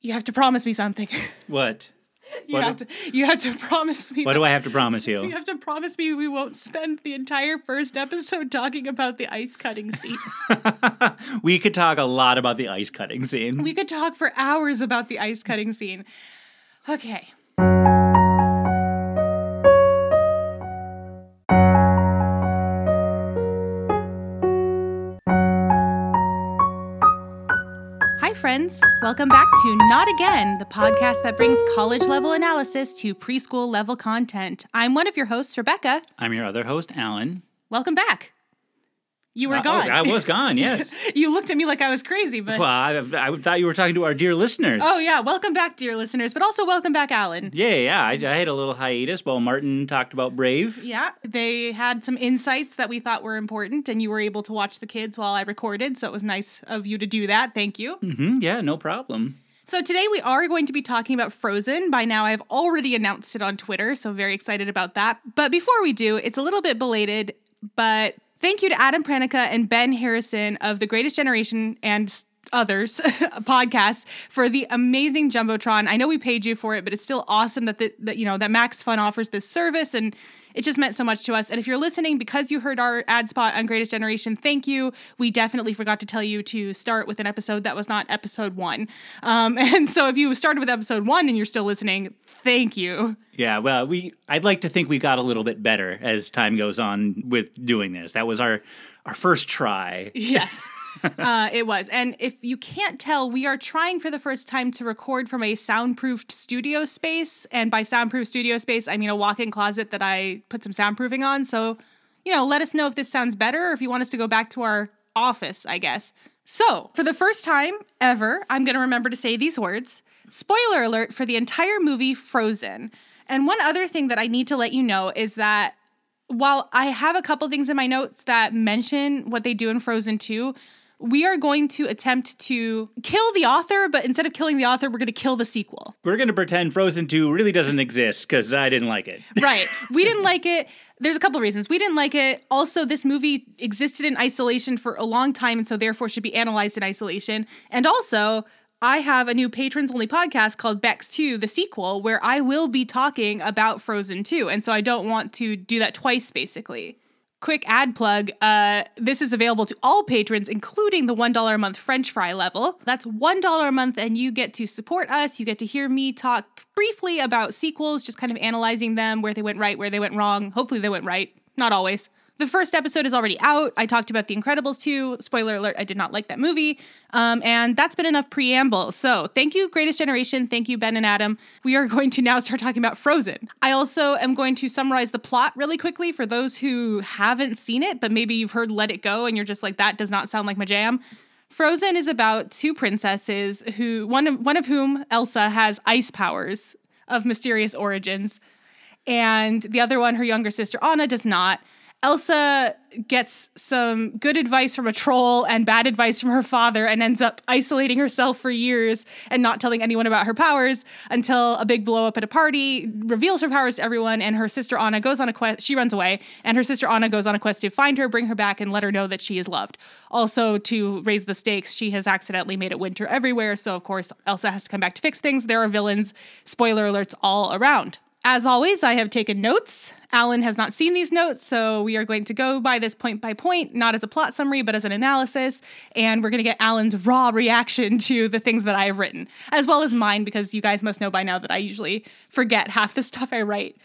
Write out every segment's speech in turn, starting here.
You have to promise me something. What? You have to promise me. What do I have to promise you? You have to promise me we won't spend the entire first episode talking about the ice cutting scene. We could talk a lot about the ice cutting scene. We could talk for hours about the ice cutting scene. Okay. Hi, friends. Welcome back to Not Again, the podcast that brings college-level analysis to preschool-level content. I'm one of your hosts, Rebecca. I'm your other host, Alan. Welcome back. You were gone. I was gone, yes. You looked at me like I was crazy, but... Well, I thought you were talking to our dear listeners. Oh, yeah. Welcome back, dear listeners, but also welcome back, Alan. Yeah. I had a little hiatus while Martin talked about Brave. Yeah. They had some insights that we thought were important, and you were able to watch the kids while I recorded, so it was nice of you to do that. Thank you. Mm-hmm. Yeah, no problem. So today we are going to be talking about Frozen. By now, I've already announced it on Twitter, so very excited about that. But before we do, it's a little bit belated, but... Thank you to Adam Pranica and Ben Harrison of The Greatest Generation and others podcasts for the amazing Jumbotron. I know we paid you for it, but it's still awesome that that Max Fun offers this service, and it just meant so much to us. And if you're listening because you heard our ad spot on Greatest Generation, thank you. We definitely forgot to tell you to start with an episode that was not episode 1. And so if you started with episode 1 and you're still listening, thank you. Yeah, well, I'd like to think we got a little bit better as time goes on with doing this. That was our first try. Yes. It was. And if you can't tell, we are trying for the first time to record from a soundproofed studio space. And by soundproof studio space, I mean a walk-in closet that I put some soundproofing on. So, let us know if this sounds better or if you want us to go back to our office, I guess. So, for the first time ever, I'm going to remember to say these words. Spoiler alert for the entire movie Frozen. And one other thing that I need to let you know is that while I have a couple things in my notes that mention what they do in Frozen 2, we are going to attempt to kill the author, but instead of killing the author, we're going to kill the sequel. We're going to pretend Frozen 2 really doesn't exist because I didn't like it. Right. We didn't like it. There's a couple of reasons. We didn't like it. Also, this movie existed in isolation for a long time, and so therefore should be analyzed in isolation. And also, I have a new patrons-only podcast called Bex 2, the sequel, where I will be talking about Frozen 2, and so I don't want to do that twice, basically. Quick ad plug, this is available to all patrons, including the $1 a month French fry level. That's $1 a month, and you get to support us. You get to hear me talk briefly about sequels, just kind of analyzing them, where they went right, where they went wrong. Hopefully they went right. Not always. The first episode is already out. I talked about The Incredibles 2. Spoiler alert, I did not like that movie. And that's been enough preamble. So thank you, Greatest Generation. Thank you, Ben and Adam. We are going to now start talking about Frozen. I also am going to summarize the plot really quickly for those who haven't seen it, but maybe you've heard Let It Go and you're just like, that does not sound like my jam. Frozen is about two princesses who, one of whom, Elsa, has ice powers of mysterious origins. And the other one, her younger sister, Anna, does not. Elsa gets some good advice from a troll and bad advice from her father and ends up isolating herself for years and not telling anyone about her powers until a big blow up at a party reveals her powers to everyone, and her sister Anna goes on a quest. She runs away, and her sister Anna goes on a quest to find her, bring her back, and let her know that she is loved. Also, to raise the stakes, she has accidentally made it winter everywhere, so of course Elsa has to come back to fix things. There are villains, spoiler alerts all around. As always, I have taken notes. Alan has not seen these notes, so we are going to go by this point by point, not as a plot summary, but as an analysis, and we're going to get Alan's raw reaction to the things that I have written, as well as mine, because you guys must know by now that I usually forget half the stuff I write.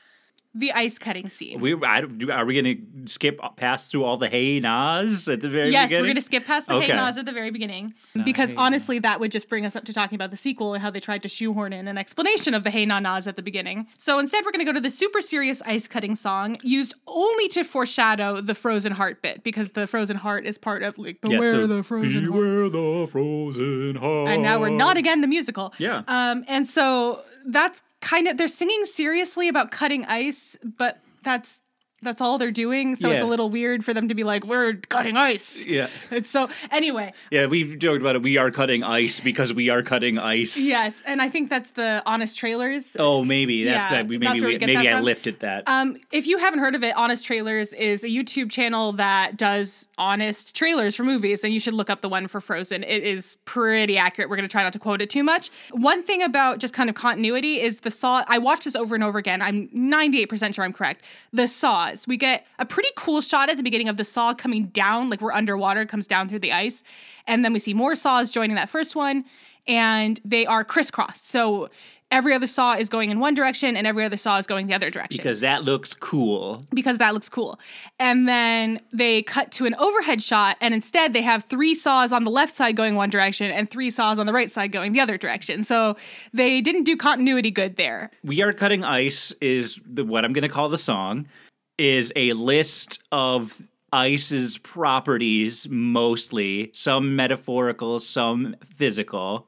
The ice cutting scene. Are we going to skip past through all the hey nas at the very beginning? Yes, we're going to skip past the hey nas at the very beginning. Because honestly, that would just bring us up to talking about the sequel and how they tried to shoehorn in an explanation of the hey nas at the beginning. So instead, we're going to go to the super serious ice cutting song, used only to foreshadow the Frozen Heart bit, because the Frozen Heart is part of like Beware the Frozen Heart. Beware the Frozen Heart. And now we're Not Again the musical. Yeah. And so that's kind of, they're singing seriously about cutting ice, but that's that's all they're doing. So it's a Yeah. little weird for them to be like, we're cutting ice. Yeah. It's so, anyway. Yeah, we've joked about it. We are cutting ice because we are cutting ice. Yes. And I think that's the Honest Trailers. Oh, maybe. That's Yeah, maybe that's where we get that maybe I from. lifted that. If you haven't heard of it, Honest Trailers is a YouTube channel that does honest trailers for movies, and you should look up the one for Frozen. It is pretty accurate. We're going to try not to quote it too much. One thing about just kind of continuity is the saw. I watched this over and over again. I'm 98% sure I'm correct. The saws. We get a pretty cool shot at the beginning of the saw coming down, like we're underwater, comes down through the ice. And then we see more saws joining that first one, and they are crisscrossed. So every other saw is going in one direction and every other saw is going the other direction. Because that looks cool. Because that looks cool. And then they cut to an overhead shot, and instead they have 3 saws on the left side going one direction and 3 saws on the right side going the other direction. So they didn't do continuity good there. We Are Cutting Ice is what I'm going to call the song, is a list of ice's properties, mostly, some metaphorical, some physical.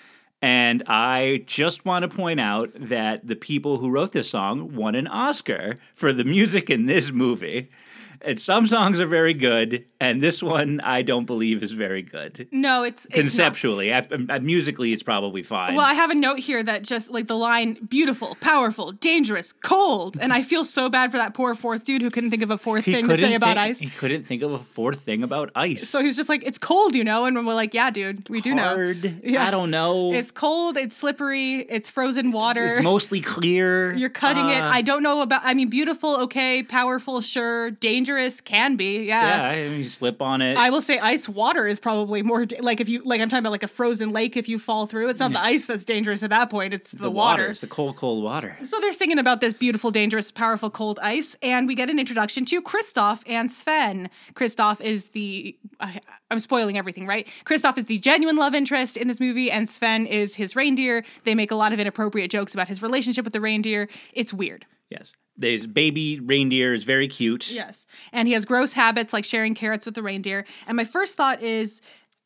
And I just want to point out that the people who wrote this song won an Oscar for the music in this movie. And some songs are very good, and this one I don't believe is very good. No, it's Conceptually. Musically, it's probably fine. Well, I have a note here that just like the line, beautiful, powerful, dangerous, cold. And I feel so bad for that poor fourth dude who couldn't think of a fourth thing to say about ice. He couldn't think of a fourth thing about ice. So he's just like, it's cold, you know? And we're like, yeah, dude, we do know. Yeah. I don't know. It's cold, it's slippery, it's frozen water. It's mostly clear. You're cutting it. I don't know about, I mean, beautiful, okay, powerful, sure, dangerous, can be, Yeah, I mean, you slip on it. I will say ice water is probably more, like if you, like I'm talking about like a frozen lake, if you fall through, it's not the ice that's dangerous at that point, it's the water. It's the cold, cold water. So they're singing about this beautiful, dangerous, powerful, cold ice, and we get an introduction to Kristoff and Sven. Kristoff is the, I'm spoiling everything, right? Kristoff is the genuine love interest in this movie, and Sven is his reindeer. They make a lot of inappropriate jokes about his relationship with the reindeer. It's weird. Yes. There's baby reindeer is very cute. Yes. And he has gross habits like sharing carrots with the reindeer. And my first thought is,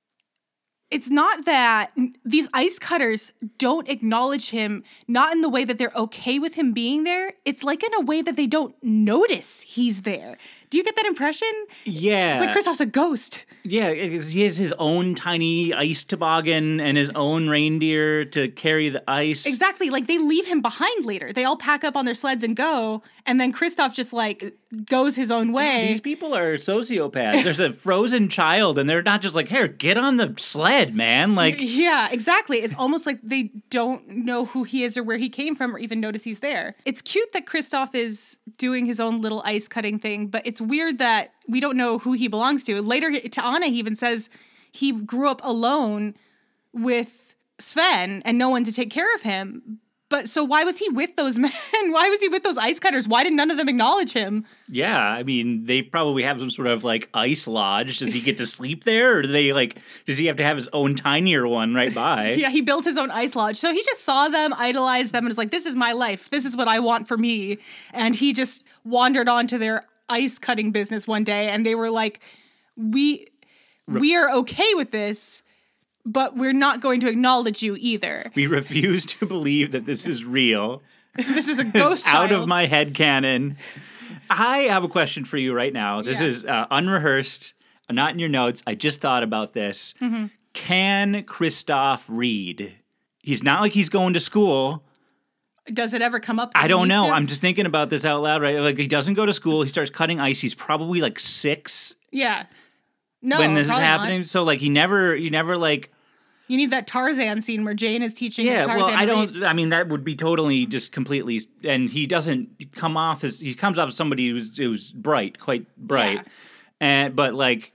it's not that these ice cutters don't acknowledge him, not in the way that they're okay with him being there. It's like in a way that they don't notice he's there. Do you get that impression? Yeah. It's like Kristoff's a ghost. Yeah, he has his own tiny ice toboggan and his own reindeer to carry the ice. Exactly. Like they leave him behind later. They all pack up on their sleds and go. And then Kristoff just like goes his own way. These people are sociopaths. There's a frozen child and they're not just like, here, get on the sled, man. Like, yeah, exactly. It's almost like they don't know who he is or where he came from or even notice he's there. It's cute that Kristoff is doing his own little ice cutting thing, but it's weird that we don't know who he belongs to. Later to Anna, he even says he grew up alone with Sven and no one to take care of him. But so why was he with those men? Why was he with those ice cutters? Why did none of them acknowledge him? Yeah, I mean, they probably have some sort of like ice lodge. Does he get to sleep there? Or do they like, does he have to have his own tinier one right by? Yeah, he built his own ice lodge. So he just saw them, idolized them, and was like, this is my life. This is what I want for me. And he just wandered onto their ice cutting business one day. And they were like, we are okay with this, but we're not going to acknowledge you either. We refuse to believe that this is real. This is a ghost child. Out of my head canon. I have a question for you right now. This is unrehearsed, not in your notes. I just thought about this. Mm-hmm. Can Kristoff read? He's not like he's going to school. Does it ever come up? I don't know. I'm just thinking about this out loud, right? Like he doesn't go to school. He starts cutting ice. He's probably like 6. Yeah. No, when this is happening. Not. So like you never like. You need that Tarzan scene where Jane is teaching Tarzan. Well, I don't. I mean, that would be totally just completely. And he doesn't come off as he comes off as somebody who's bright, quite bright, but like,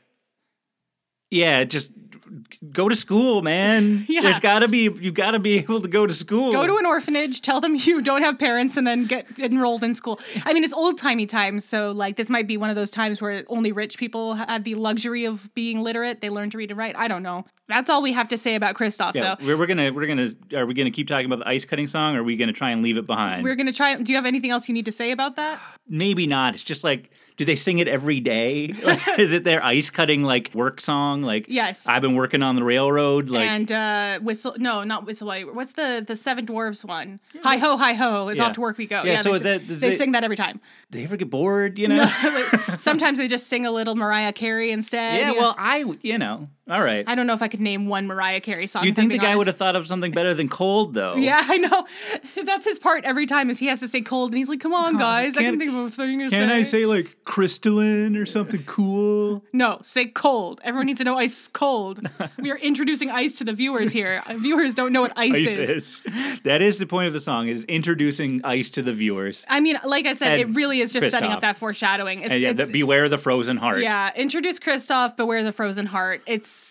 yeah, just go to school, man. Yeah. You've got to be able to go to school. Go to an orphanage, tell them you don't have parents, and then get enrolled in school. I mean, it's old-timey times, so like this might be one of those times where only rich people had the luxury of being literate. They learned to read and write. I don't know. That's all we have to say about Kristoff, Yeah, though. are we gonna keep talking about the ice cutting song, or are we gonna try and leave it behind? We're going to try. Do you have anything else you need to say about that? Maybe not. It's just like, do they sing it every day? Like, is it their ice cutting like work song? Like, Yes. I've been working on the railroad. Like, And not Whistle While You. What's the Seven Dwarfs one? Hi ho, hi ho. It's Yeah. off to work we go. Yeah, so they sing that every time. do they ever get bored? You know? Sometimes they just sing a little Mariah Carey instead. Yeah. you know? Well, all right. I don't know if I could name one Mariah Carey song. You if I'm think the being guy honest. would have thought of something better than cold, though? Yeah, I know. That's his part every time is he has to say cold, and he's like, "Come on, guys, I can think of a thing to say." Can I say like crystalline or something cool? No, say cold. Everyone needs to know ice cold. We are introducing ice to the viewers here. Viewers don't know what ice is. That is the point of the song, is introducing ice to the viewers. I mean, like I said, And it really is just setting Kristoff. up that foreshadowing. And yeah, beware the frozen heart. Yeah, introduce Kristoff, beware the frozen heart. It's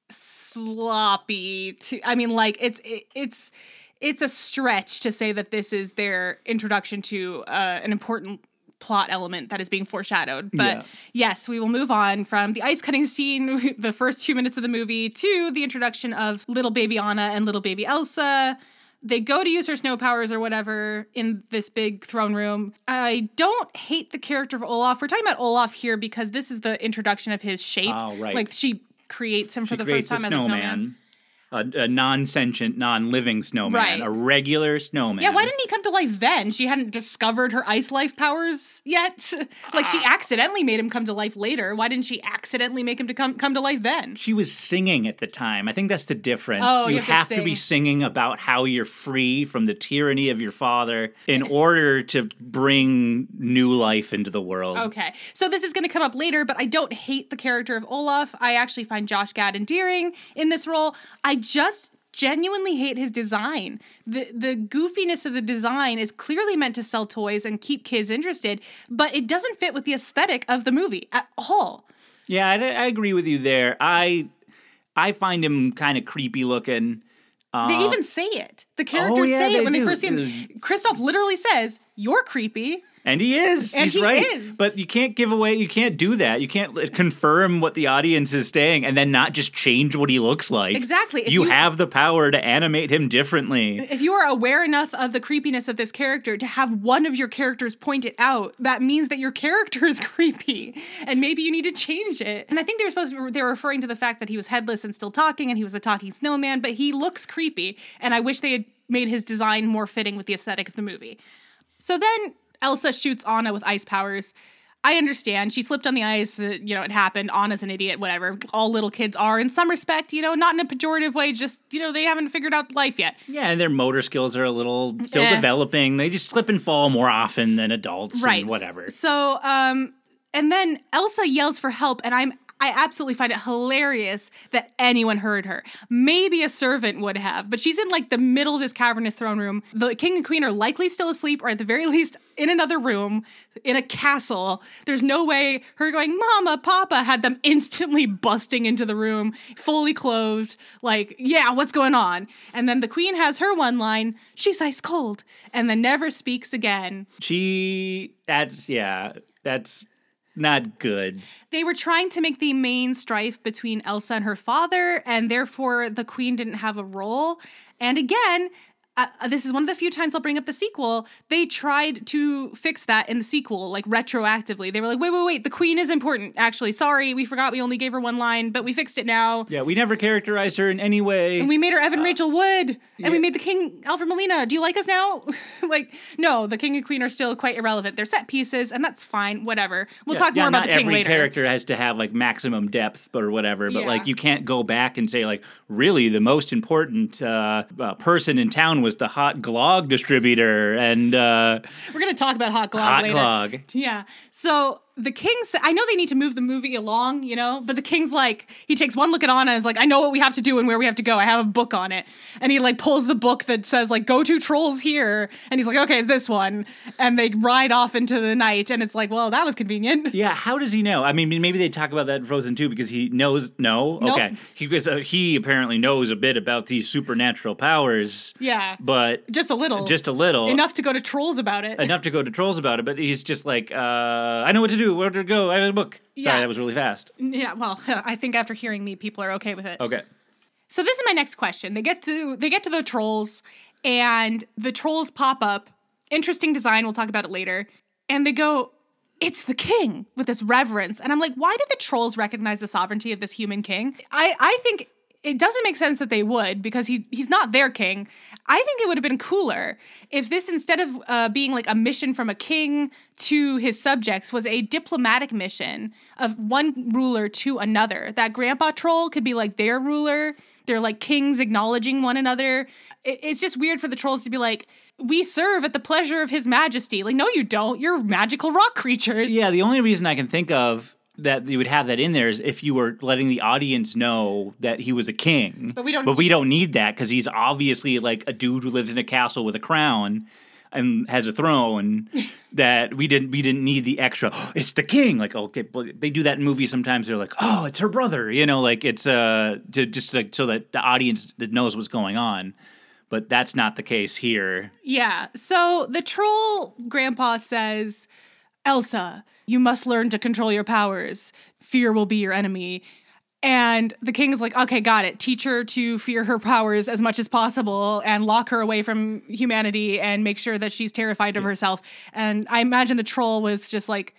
sloppy. It's a stretch to say that this is their introduction to an important plot element that is being foreshadowed. But yes, we will move on from the ice cutting scene, the first 2 minutes of the movie, to the introduction of little baby Anna and little baby Elsa. They go to use her snow powers or whatever in this big throne room. I don't hate the character of Olaf. We're talking about Olaf here because this is the introduction of his shape. Oh, right. Like she creates him for the Creates first time a as a snowman. a non-sentient, non-living snowman, Right. a regular snowman. Yeah, why didn't he come to life then? She hadn't discovered her ice life powers yet. Like she accidentally made him come to life later. Why didn't she accidentally make him to come to life then? She was singing at the time. I think that's the difference. Oh, you you have to have to be sing. singing about how you're free from the tyranny of your father in order to bring new life into the world. Okay, so this is going to come up later, but I don't hate the character of Olaf. I actually find Josh Gad endearing in this role. I just genuinely hate his design. The goofiness of the design is clearly meant to sell toys and keep kids interested, but it doesn't fit with the aesthetic of the movie at all. Yeah, I agree with you there. I find him kind of creepy looking. They even say it. The characters yeah, say they it when do. they first see him. Kristoff literally says, "You're creepy." And he is. And He's he right. is. But you can't do that. You can't confirm what the audience is saying and then not just change what he looks like. Exactly. If You you- have the power to animate him differently. If you are aware enough of the creepiness of this character to have one of your characters point it out, that means that your character is creepy, and maybe you need to change it. And I think they were referring to the fact that he was headless and still talking, and he was a talking snowman, but he looks creepy, and I wish they had made his design more fitting with the aesthetic of the movie. So then Elsa shoots Anna with ice powers. I understand. She slipped on the ice. It happened. Anna's an idiot, whatever. All little kids are in some respect, not in a pejorative way. Just, they haven't figured out life yet. Yeah, and their motor skills are a little still Eh. developing. They just slip and fall more often than adults Right. and whatever. So, and then Elsa yells for help, and I absolutely find it hilarious that anyone heard her. Maybe a servant would have, but she's in like the middle of this cavernous throne room. The king and queen are likely still asleep, or at the very least in another room, in a castle. There's no way her going, "Mama, Papa," had them instantly busting into the room, fully clothed, like, yeah, what's going on? And then the queen has her one line, "She's ice cold," and then never speaks again. That's not good. They were trying to make the main strife between Elsa and her father, and therefore the queen didn't have a role. And again, this is one of the few times I'll bring up the sequel. They tried to fix that in the sequel, like retroactively. They were like, wait, the queen is important. Actually, sorry, we forgot we only gave her one line, but we fixed it now. Yeah, we never characterized her in any way. And we made her Evan Rachel Wood. And we made the king Alfred Molina. Do you like us now? Like, no, the king and queen are still quite irrelevant. They're set pieces, and that's fine. Whatever. We'll talk more about the king every later. character has to have like maximum depth or whatever, but Yeah. like you can't go back and say like, really the most important person in town was the hot glog distributor and We're going to talk about Hot Glog hot later. glog. Yeah. So the king said, I know they need to move the movie along, but the king's like, he takes one look at Anna and is like, I know what we have to do and where we have to go. I have a book on it. And he like pulls the book that says like, go to trolls here. And he's like, okay, it's this one. And they ride off into the night. And it's like, well, that was convenient. Yeah, how does he know? I mean, maybe they talk about that in Frozen 2 because he knows. No, Nope. okay. He apparently knows a bit about these supernatural powers. Yeah. But Just a little. just a little. Enough to go to trolls about it. Enough to go to trolls about it, but he's just like, I know what to do, where to go, I have a book. Sorry, Yeah. that was really fast. Yeah, well, I think after hearing me, people are okay with it. Okay. So this is my next question. They get to the trolls, and the trolls pop up. Interesting design. We'll talk about it later. And they go, "It's the king," with this reverence. And I'm like, why do the trolls recognize the sovereignty of this human king? I think it doesn't make sense that they would, because he's not their king. I think it would have been cooler if this, instead of being like a mission from a king to his subjects, was a diplomatic mission of one ruler to another. That grandpa troll could be like their ruler. They're like kings acknowledging one another. It's just weird for the trolls to be like, "We serve at the pleasure of his majesty." Like, no, you don't. You're magical rock creatures. Yeah, the only reason I can think of that you would have that in there is if you were letting the audience know that he was a king. But we don't need that, because he's obviously like a dude who lives in a castle with a crown and has a throne. That we didn't need the extra, "Oh, it's the king." Like, okay, but they do that in movies sometimes. They're like, "Oh, it's her brother," like it's just like so that the audience knows what's going on. But that's not the case here. Yeah. So the troll grandpa says, "Elsa, you must learn to control your powers. Fear will be your enemy." And the king is like, "Okay, got it. Teach her to fear her powers as much as possible and lock her away from humanity and make sure that she's terrified of herself." And I imagine the troll was just like,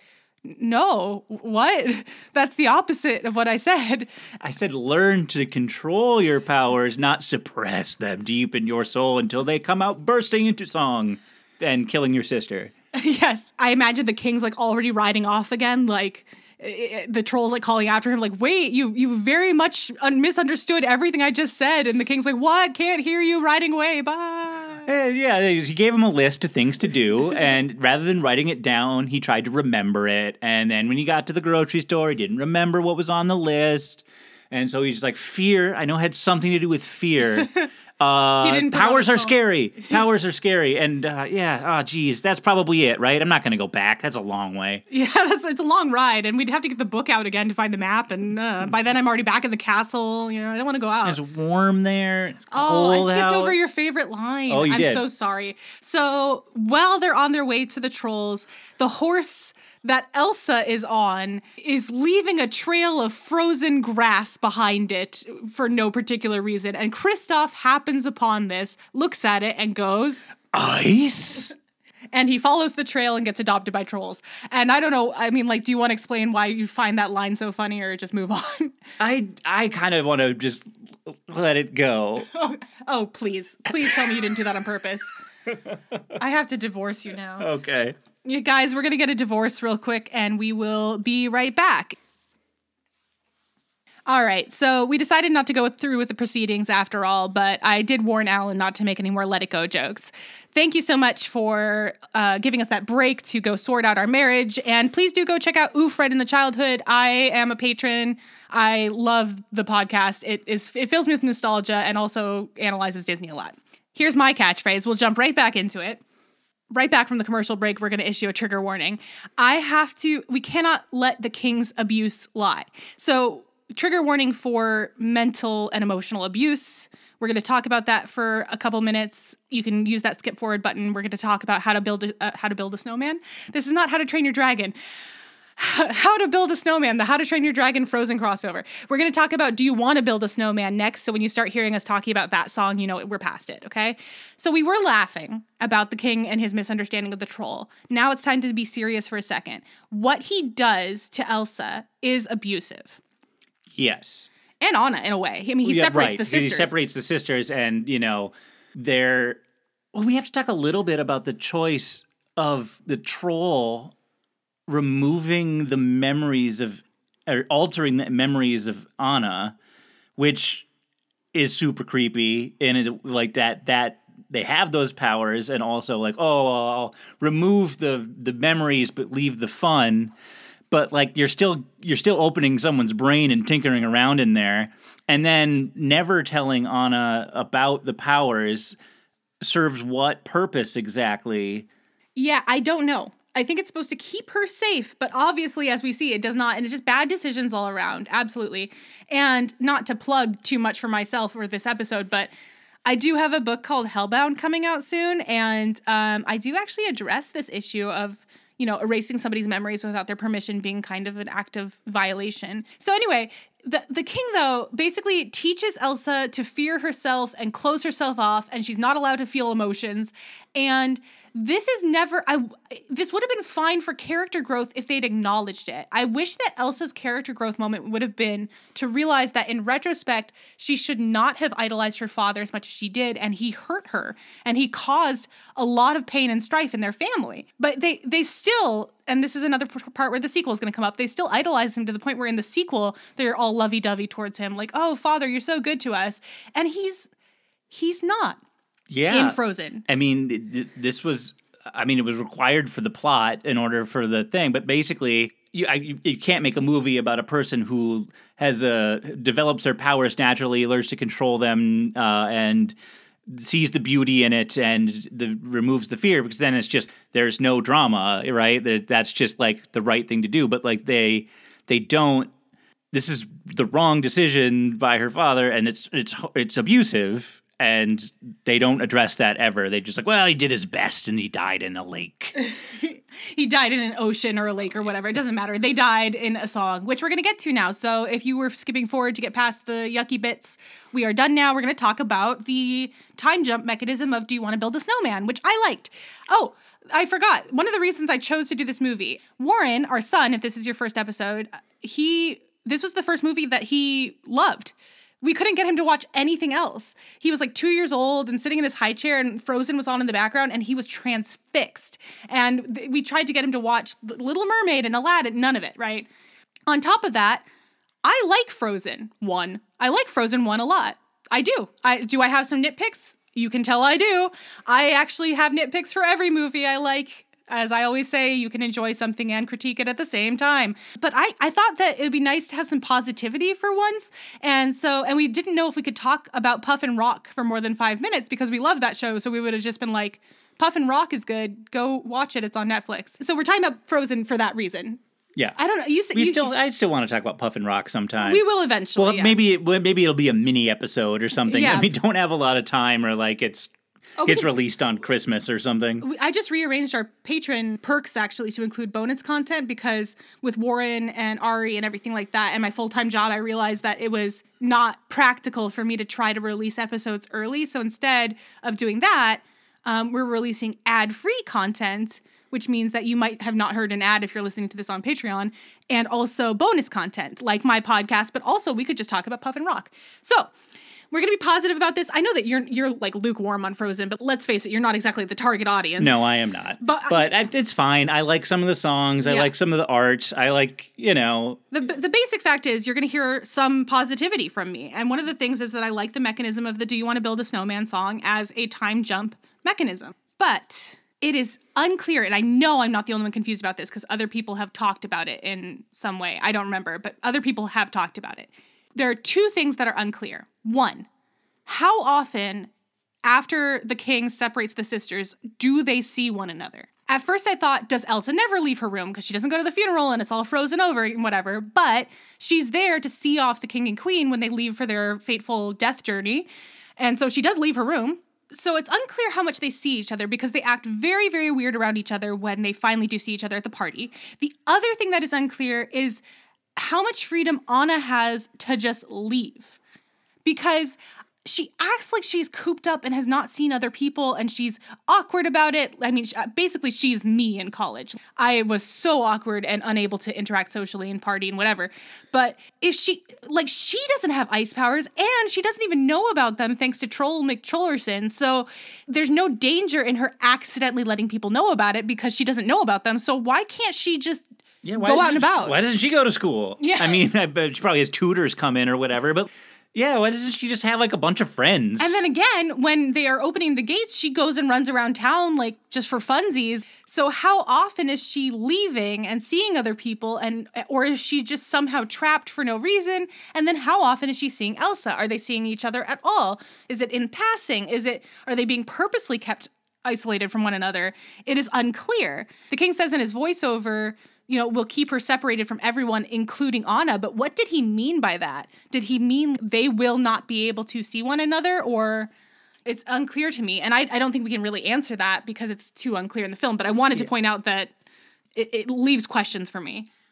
"No, what? That's the opposite of what I said." I said learn to control your powers, not suppress them deep in your soul until they come out bursting into song and killing your sister. Yes. I imagine the king's like already riding off again, like the troll's like calling after him, like, "Wait, you very much misunderstood everything I just said." And the king's like, "What? Can't hear you, riding away. Bye." Yeah, he gave him a list of things to do, and rather than writing it down, he tried to remember it. And then when he got to the grocery store, he didn't remember what was on the list. And so he's just like, "Fear, I know it had something to do with fear." Powers are scary. Powers are scary. And geez, that's probably it, right? I'm not going to go back. That's a long way. Yeah, it's a long ride. And we'd have to get the book out again to find the map. And by then I'm already back in the castle. I don't want to go out. It's warm there. It's cold I skipped out. over your favorite line. Oh, you did. I'm so sorry. So while they're on their way to the trolls, the horse that Elsa is on is leaving a trail of frozen grass behind it for no particular reason. And Kristoff happens upon this, looks at it, and goes, "Ice?" And he follows the trail and gets adopted by trolls. And I don't know, I mean, like, do you want to explain why you find that line so funny, or just move on? I kind of want to just let it go. Oh, please. Please tell me you didn't do that on purpose. I have to divorce you now. Okay. You guys, we're going to get a divorce real quick, and we will be right back. All right, so we decided not to go through with the proceedings after all, but I did warn Alan not to make any more Let It Go jokes. Thank you so much for giving us that break to go sort out our marriage, and please do go check out Ooh, Fred in the Childhood. I am a patron. I love the podcast. It fills me with nostalgia and also analyzes Disney a lot. Here's my catchphrase. We'll jump right back into it. Right back from the commercial break, we're going to issue a trigger warning. We cannot let the king's abuse lie. So, trigger warning for mental and emotional abuse. We're going to talk about that for a couple minutes. You can use that skip forward button. We're going to talk about how to build a snowman. This is not How to Train Your Dragon. How to Build a Snowman, the How to Train Your Dragon Frozen crossover. We're going to talk about Do You Want to Build a Snowman next. So when you start hearing us talking about that song, you know we're past it, okay? So we were laughing about the king and his misunderstanding of the troll. Now it's time to be serious for a second. What he does to Elsa is abusive. Yes. And Anna, in a way. I mean, he separates the sisters. He separates the sisters, and, we have to talk a little bit about the choice of the troll removing the memories of, or altering the memories of Anna, which is super creepy, and it, like that they have those powers, and also like, I'll remove the memories but leave the fun. But like you're still opening someone's brain and tinkering around in there, and then never telling Anna about the powers serves what purpose exactly? Yeah, I don't know. I think it's supposed to keep her safe, but obviously, as we see, it does not. And it's just bad decisions all around. Absolutely. And not to plug too much for myself or this episode, but I do have a book called Hellbound coming out soon. And I do actually address this issue of, erasing somebody's memories without their permission being kind of an act of violation. So anyway, The king, though, basically teaches Elsa to fear herself and close herself off, and she's not allowed to feel emotions. And this is never, this would have been fine for character growth if they'd acknowledged it. I wish that Elsa's character growth moment would have been to realize that in retrospect, she should not have idolized her father as much as she did, and he hurt her, and he caused a lot of pain and strife in their family. But they still, and this is another part where the sequel is going to come up, they still idolize him to the point where in the sequel, they're all lovey-dovey towards him, like, oh, father, you're so good to us. And he's not. Yeah. In Frozen. I mean, this was, it was required for the plot in order for the thing, but basically you can't make a movie about a person who develops their powers naturally, learns to control them, and sees the beauty in it and removes the fear, because then it's just, there's no drama, right? That's just like the right thing to do. But like they don't, this is the wrong decision by her father, and it's abusive. And they don't address that ever. They just like, well, he did his best and he died in a lake. He died in an ocean or a lake or whatever. It doesn't matter. They died in a song, which we're going to get to now. So if you were skipping forward to get past the yucky bits, we are done now. We're going to talk about the time jump mechanism of Do You Want to Build a Snowman, which I liked. Oh, I forgot. One of the reasons I chose to do this movie, Warren, our son, if this is your first episode, this was the first movie that he loved. We couldn't get him to watch anything else. He was like 2 years old and sitting in his high chair, and Frozen was on in the background, and he was transfixed. And we tried to get him to watch Little Mermaid and Aladdin, none of it, right? On top of that, I like Frozen 1. I like Frozen 1 a lot. I do. Do I have some nitpicks? You can tell I do. I actually have nitpicks for every movie I like. As I always say, you can enjoy something and critique it at the same time. But I thought that it would be nice to have some positivity for once. And we didn't know if we could talk about Puff and Rock for more than 5 minutes because we love that show. So we would have just been like, Puff and Rock is good. Go watch it. It's on Netflix. So we're talking about Frozen for that reason. Yeah. I don't know. I still want to talk about Puff and Rock sometime. We will eventually. Well, yes. maybe it'll be a mini episode or something. Yeah. Don't have a lot of time, or like gets released on Christmas or something. I just rearranged our patron perks actually to include bonus content because with Warren and Ari and everything like that and my full-time job, I realized that it was not practical for me to try to release episodes early. So instead of doing that, we're releasing ad-free content, which means that you might have not heard an ad if you're listening to this on Patreon, and also bonus content like my podcast, but also we could just talk about Puff and Rock. So we're going to be positive about this. I know that you're like lukewarm on Frozen, but let's face it, you're not exactly the target audience. No, I am not. But it's fine. I like some of the songs. I like some of the art. I like, The basic fact is you're going to hear some positivity from me. And one of the things is that I like the mechanism of the Do You Want to Build a Snowman song as a time jump mechanism. But it is unclear, and I know I'm not the only one confused about this because other people have talked about it in some way. I don't remember, but other people have talked about it. There are two things that are unclear. One, how often after the king separates the sisters do they see one another? At first I thought, does Elsa never leave her room because she doesn't go to the funeral and it's all frozen over and whatever, but she's there to see off the king and queen when they leave for their fateful death journey. And so she does leave her room. So it's unclear how much they see each other because they act very, very weird around each other when they finally do see each other at the party. The other thing that is unclear is how much freedom Anna has to just leave. Because she acts like she's cooped up and has not seen other people and she's awkward about it. I mean, basically she's me in college. I was so awkward and unable to interact socially and party and whatever. But if she doesn't have ice powers and she doesn't even know about them thanks to Troll McTrollerson. So there's no danger in her accidentally letting people know about it because she doesn't know about them. So why can't she just go out and about? Why doesn't she go to school? Yeah. I mean, she probably has tutors come in or whatever, but yeah, why doesn't she just have like a bunch of friends? And then again, when they are opening the gates, she goes and runs around town like just for funsies. So how often is she leaving and seeing other people, or is she just somehow trapped for no reason? And then how often is she seeing Elsa? Are they seeing each other at all? Is it in passing? Are they being purposely kept isolated from one another? It is unclear. The king says in his voiceover, we'll keep her separated from everyone, including Anna. But what did he mean by that? Did he mean they will not be able to see one another? Or it's unclear to me. And I don't think we can really answer that because it's too unclear in the film. But I wanted to point out that it leaves questions for me.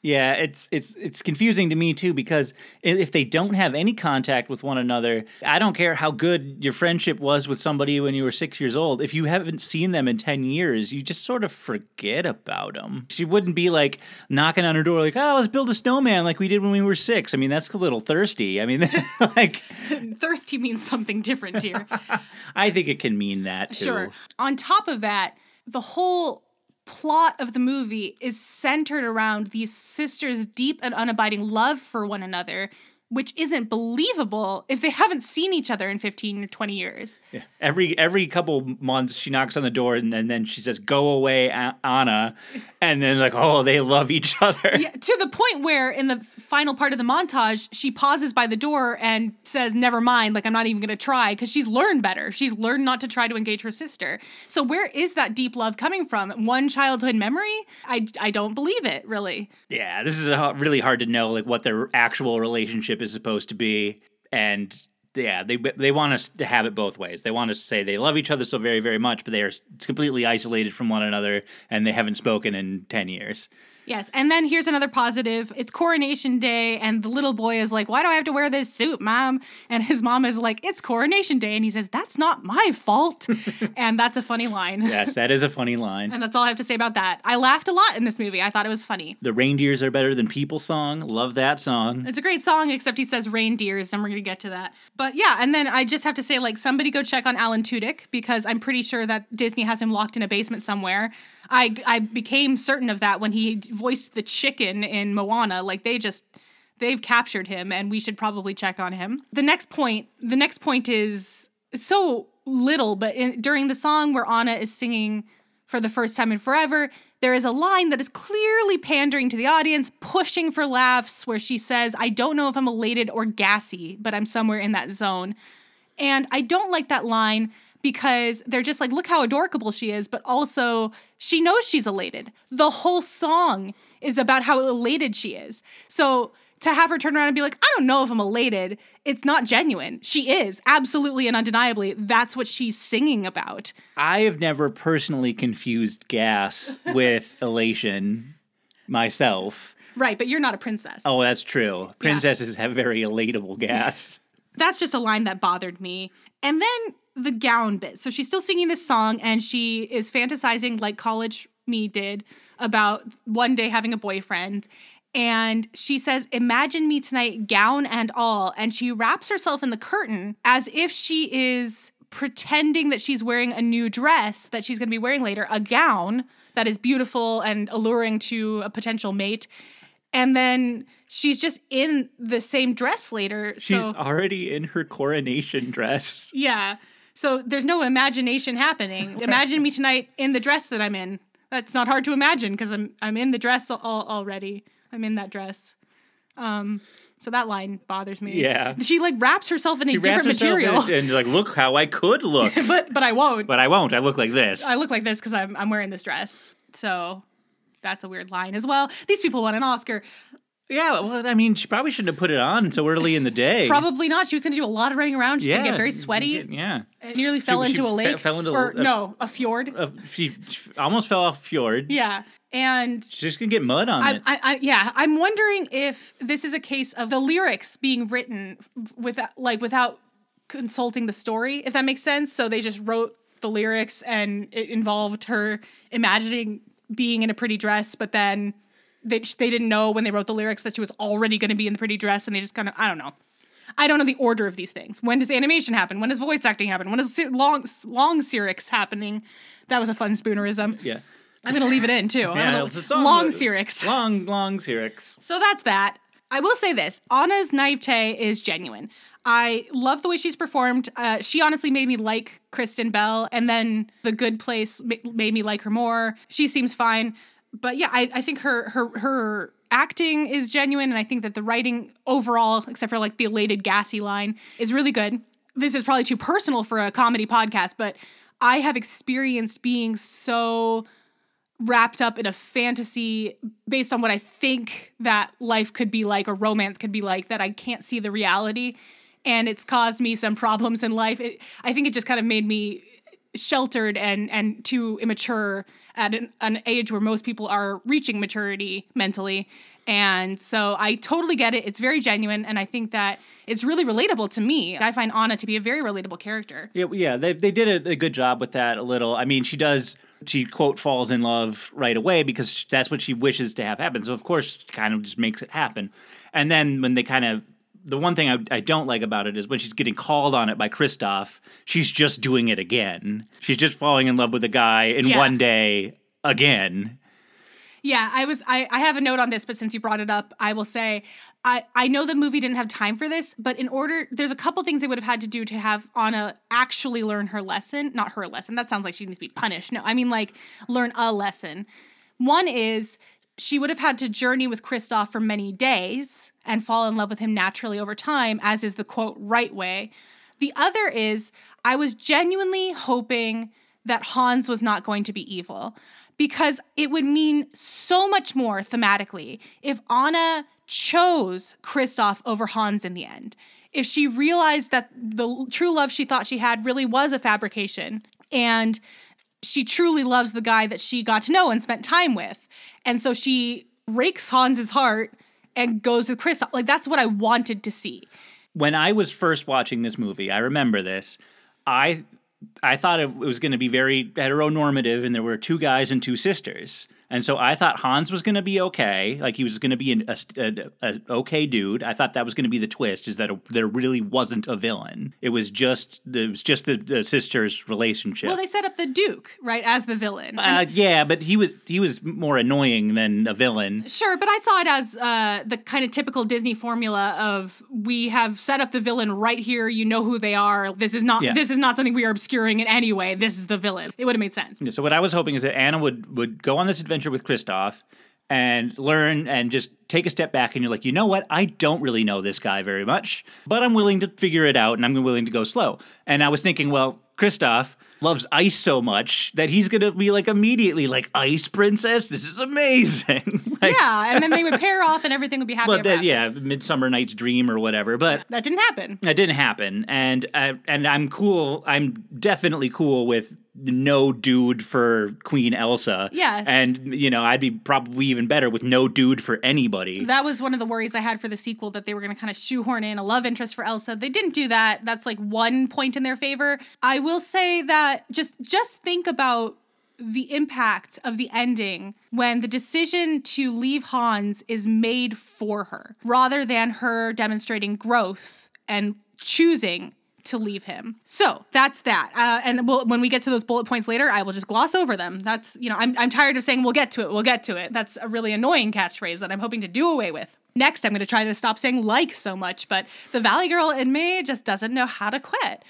Yeah, it's confusing to me too, because if they don't have any contact with one another, I don't care how good your friendship was with somebody when you were 6 years old. If you haven't seen them in 10 years, you just sort of forget about them. She wouldn't be like knocking on her door like, "Oh, let's build a snowman like we did when we were 6." I mean, that's a little thirsty. I mean, like Thirsty means something different, dear. I think it can mean that too. Sure. On top of that, the whole plot of the movie is centered around these sisters' deep and unabiding love for one another, which isn't believable if they haven't seen each other in 15 or 20 years. Yeah. Every couple months, she knocks on the door and then she says, "Go away, Anna," and then like, oh, they love each other. Yeah, to the point where in the final part of the montage, she pauses by the door and says, "Never mind, like I'm not even going to try," because she's learned better. She's learned not to try to engage her sister. So where is that deep love coming from? One childhood memory? I don't believe it, really. Yeah, this is really hard to know like what their actual relationship is supposed to be, and yeah, they want us to have it both ways. They want us to say they love each other so very, very much, but they are completely isolated from one another, and they haven't spoken in 10 years. Yes, and then here's another positive. It's Coronation Day, and the little boy is like, "Why do I have to wear this suit, Mom?" And his mom is like, "It's Coronation Day." And he says, "That's not my fault." And that's a funny line. Yes, that is a funny line. And that's all I have to say about that. I laughed a lot in this movie. I thought it was funny. The Reindeers Are Better Than People song. Love that song. It's a great song, except he says reindeers, and we're going to get to that. But yeah, and then I just have to say, like, somebody go check on Alan Tudyk, because I'm pretty sure that Disney has him locked in a basement somewhere. I became certain of that when he voiced the chicken in Moana. Like, they've captured him, and we should probably check on him. The next point is so little, but during the song where Anna is singing for the first time in forever, there is a line that is clearly pandering to the audience, pushing for laughs, where she says, "I don't know if I'm elated or gassy, but I'm somewhere in that zone." And I don't like that line, because they're just like, look how adorable she is, but also she knows she's elated. The whole song is about how elated she is. So to have her turn around and be like, "I don't know if I'm elated," it's not genuine. She is, absolutely and undeniably. That's what she's singing about. I have never personally confused gas with elation myself. Right, but you're not a princess. Oh, that's true. Princesses have very elatable gas. That's just a line that bothered me. And then the gown bit. So she's still singing this song, and she is fantasizing like college me did about one day having a boyfriend. And she says, "Imagine me tonight, gown and all." And she wraps herself in the curtain as if she is pretending that she's wearing a new dress that she's going to be wearing later, a gown that is beautiful and alluring to a potential mate. And then she's just in the same dress later. She's already in her coronation dress. Yeah. So there's no imagination happening. Imagine me tonight in the dress that I'm in. That's not hard to imagine, because I'm in the dress already. I'm in that dress. So that line bothers me. Yeah. She like wraps herself in a different material. And like, look how I could look. but I won't. But I won't. I look like this. I look like this because I'm wearing this dress. So that's a weird line as well. These people won an Oscar. Yeah, well, I mean, she probably shouldn't have put it on so early in the day. Probably not. She was going to do a lot of running around. She's going to get very sweaty. Yeah. It nearly fell into a lake. Fell into a fjord. She almost fell off a fjord. Yeah. And she's just going to get mud on it. I'm wondering if this is a case of the lyrics being written without consulting the story, if that makes sense. So they just wrote the lyrics, and it involved her imagining being in a pretty dress, but then they didn't know when they wrote the lyrics that she was already going to be in the pretty dress, and they just kind of, I don't know. I don't know the order of these things. When does animation happen? When does voice acting happen? When is long Syrinx happening? That was a fun spoonerism. Yeah. I'm going to leave it in, too. Yeah, long Syrinx. Long Syrinx. So that's that. I will say this. Anna's naivete is genuine. I love the way she's performed. She honestly made me like Kristen Bell, and then The Good Place made me like her more. She seems fine. But yeah, I think her acting is genuine, and I think that the writing overall, except for like the elated gassy line, is really good. This is probably too personal for a comedy podcast, but I have experienced being so wrapped up in a fantasy based on what I think that life could be like or romance could be like, that I can't see the reality, and it's caused me some problems in life. I think it just kind of made me sheltered and too immature at an age where most people are reaching maturity mentally. And so I totally get it. It's very genuine, and I think that it's really relatable to me. I find Anna to be a very relatable character. Yeah, they did a good job with that a little. I mean, she, quote, falls in love right away because that's what she wishes to have happen. So, of course, kind of just makes it happen. And then when they kind of, the one thing I don't like about it is when she's getting called on it by Kristoff, she's just doing it again. She's just falling in love with a guy in one day again. Yeah, I have a note on this, but since you brought it up, I will say I know the movie didn't have time for this, but there's a couple things they would have had to do to have Anna actually learn her lesson. Not her lesson. That sounds like she needs to be punished. No, I mean like learn a lesson. One is she would have had to journey with Kristoff for many days and fall in love with him naturally over time, as is the quote right way. The other is I was genuinely hoping that Hans was not going to be evil, because it would mean so much more thematically if Anna chose Kristoff over Hans in the end. If she realized that the true love she thought she had really was a fabrication, and she truly loves the guy that she got to know and spent time with. And so she breaks Hans's heart and goes with Kristoff. Like, that's what I wanted to see. When I was first watching this movie, I remember this, I thought it was going to be very heteronormative, and there were 2 guys and 2 sisters. And so I thought Hans was going to be okay. Like, he was going to be an okay dude. I thought that was going to be the twist, is that there really wasn't a villain. It was just the sisters' relationship. Well, they set up the Duke, right, as the villain. Yeah, but he was more annoying than a villain. Sure, but I saw it as the kind of typical Disney formula of, we have set up the villain right here. You know who they are. This is not something we are obscuring in any way. This is the villain. It would have made sense. So what I was hoping is that Anna would go on this adventure with Kristoff and learn and just take a step back, and you're like, you know what? I don't really know this guy very much, but I'm willing to figure it out, and I'm willing to go slow. And I was thinking, well, Kristoff loves ice so much that he's going to be like immediately like, ice princess? This is amazing. Like, yeah, and then they would pair off and everything would be happy. Well, yeah, Midsummer Night's Dream or whatever, but that didn't happen. That didn't happen. And I'm cool. I'm definitely cool with no dude for Queen Elsa. Yes. And, I'd be probably even better with no dude for anybody. That was one of the worries I had for the sequel, that they were going to kind of shoehorn in a love interest for Elsa. They didn't do that. That's like one point in their favor. I will say that just think about the impact of the ending when the decision to leave Hans is made for her, rather than her demonstrating growth and choosing to leave him. So that's that. And when we get to those bullet points later, I will just gloss over them. That's, I'm tired of saying we'll get to it. That's a really annoying catchphrase that I'm hoping to do away with. Next, I'm going to try to stop saying like so much, but the Valley Girl in me just doesn't know how to quit.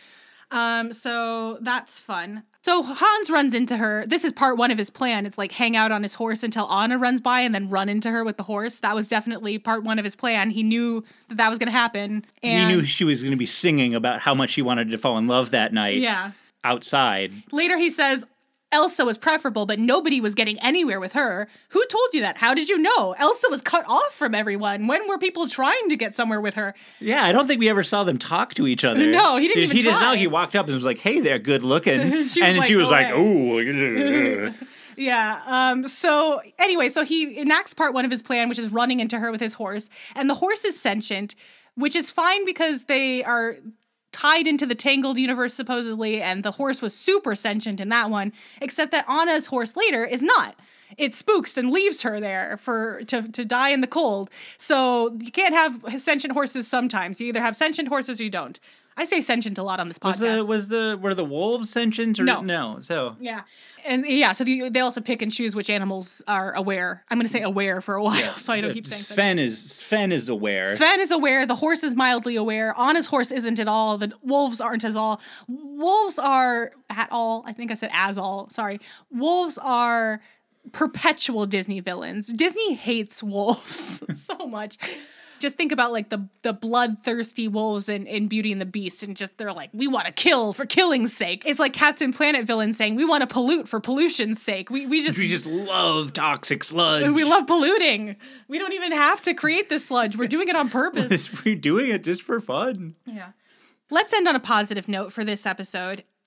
So that's fun. So Hans runs into her. This is part 1 of his plan. It's like hang out on his horse until Anna runs by and then run into her with the horse. That was definitely part 1 of his plan. He knew that was going to happen. And he knew she was going to be singing about how much she wanted to fall in love that night. Yeah. Outside. Later he says Elsa was preferable, but nobody was getting anywhere with her. Who told you that? How did you know? Elsa was cut off from everyone. When were people trying to get somewhere with her? Yeah, I don't think we ever saw them talk to each other. No, he didn't even try. Just know he walked up and was like, hey there, good looking. She was like, ooh. Yeah. So anyway, so he enacts part 1 of his plan, which is running into her with his horse. And the horse is sentient, which is fine because they are tied into the Tangled universe, supposedly, and the horse was super sentient in that one, except that Anna's horse later is not. It spooks and leaves her there to die in the cold. So you can't have sentient horses sometimes. You either have sentient horses or you don't. I say sentient a lot on this podcast. Were the wolves sentient or no? So yeah, and yeah, so they also pick and choose which animals are aware. I'm going to say aware for a while, so I don't keep saying Sven is aware. Sven is aware. The horse is mildly aware. Anna's horse isn't at all. The wolves aren't as all. Wolves are at all. I think I said as all. Sorry. Wolves are perpetual Disney villains. Disney hates wolves so much. Just think about like the bloodthirsty wolves in Beauty and the Beast, and just they're like, we want to kill for killing's sake. It's like Captain Planet villains saying we want to pollute for pollution's sake. We just love toxic sludge. We love polluting. We don't even have to create this sludge. We're doing it on purpose. We're doing it just for fun. Yeah. Let's end on a positive note for this episode.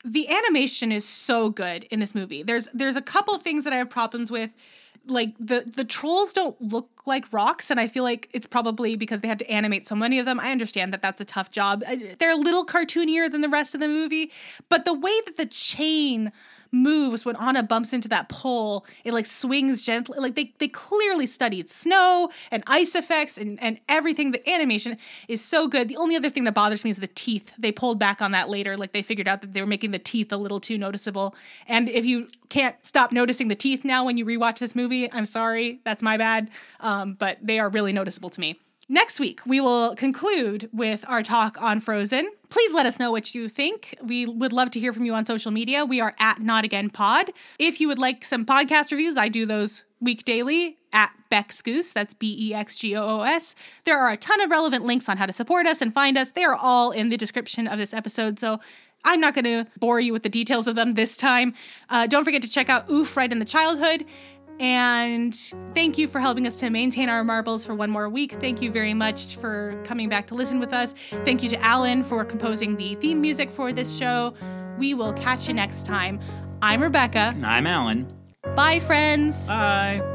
The animation is so good in this movie. There's a couple things that I have problems with. Like the trolls don't look like rocks, and I feel like it's probably because they had to animate so many of them. I understand that that's a tough job. They're a little cartoonier than the rest of the movie, but the way that the chain moves when Anna bumps into that pole, it like swings gently. Like they clearly studied snow and ice effects and everything. The animation is so good. The only other thing that bothers me is the teeth. They pulled back on that later. Like they figured out that they were making the teeth a little too noticeable. And if you can't stop noticing the teeth now when you rewatch this movie, I'm sorry, that's my bad. But they are really noticeable to me. Next week, we will conclude with our talk on Frozen. Please let us know what you think. We would love to hear from you on social media. We are at Not Again Pod. If you would like some podcast reviews, I do those week daily at Bexgoose. That's BEXGOOS. There are a ton of relevant links on how to support us and find us. They are all in the description of this episode, so I'm not going to bore you with the details of them this time. Don't forget to check out Oof Right in the Childhood. And thank you for helping us to maintain our marbles for one more week. Thank you very much for coming back to listen with us. Thank you to Alan for composing the theme music for this show. We will catch you next time. I'm Rebecca. And I'm Alan. Bye, friends. Bye.